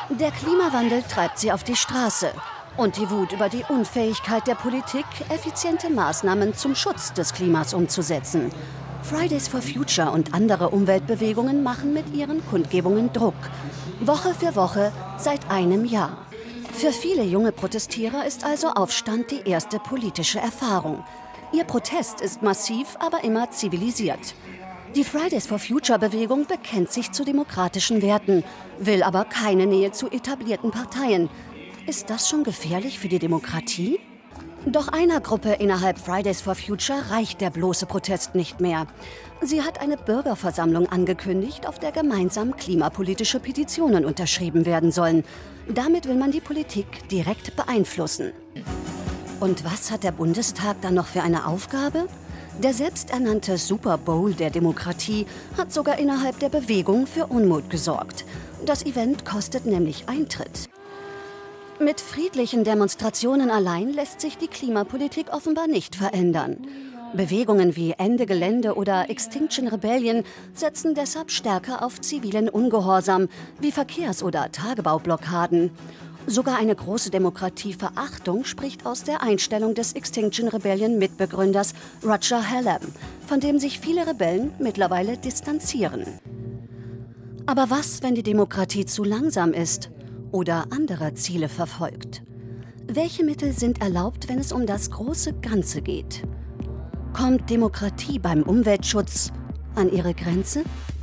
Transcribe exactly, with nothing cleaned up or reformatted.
Der Klimawandel treibt sie auf die Straße. Und die Wut über die Unfähigkeit der Politik, effiziente Maßnahmen zum Schutz des Klimas umzusetzen. Fridays for Future und andere Umweltbewegungen machen mit ihren Kundgebungen Druck. Woche für Woche seit einem Jahr. Für viele junge Protestierer ist also Aufstand die erste politische Erfahrung. Ihr Protest ist massiv, aber immer zivilisiert. Die Fridays for Future-Bewegung bekennt sich zu demokratischen Werten, will aber keine Nähe zu etablierten Parteien. Ist das schon gefährlich für die Demokratie? Doch einer Gruppe innerhalb Fridays for Future reicht der bloße Protest nicht mehr. Sie hat eine Bürgerversammlung angekündigt, auf der gemeinsam klimapolitische Petitionen unterschrieben werden sollen. Damit will man die Politik direkt beeinflussen. Und was hat der Bundestag dann noch für eine Aufgabe? Der selbsternannte Super Bowl der Demokratie hat sogar innerhalb der Bewegung für Unmut gesorgt. Das Event kostet nämlich Eintritt. Mit friedlichen Demonstrationen allein lässt sich die Klimapolitik offenbar nicht verändern. Bewegungen wie Ende Gelände oder Extinction Rebellion setzen deshalb stärker auf zivilen Ungehorsam wie Verkehrs- oder Tagebaublockaden. Sogar eine große Demokratieverachtung spricht aus der Einstellung des Extinction Rebellion-Mitbegründers Roger Hallam, von dem sich viele Rebellen mittlerweile distanzieren. Aber was, wenn die Demokratie zu langsam ist oder andere Ziele verfolgt? Welche Mittel sind erlaubt, wenn es um das große Ganze geht? Kommt Demokratie beim Umweltschutz an ihre Grenze?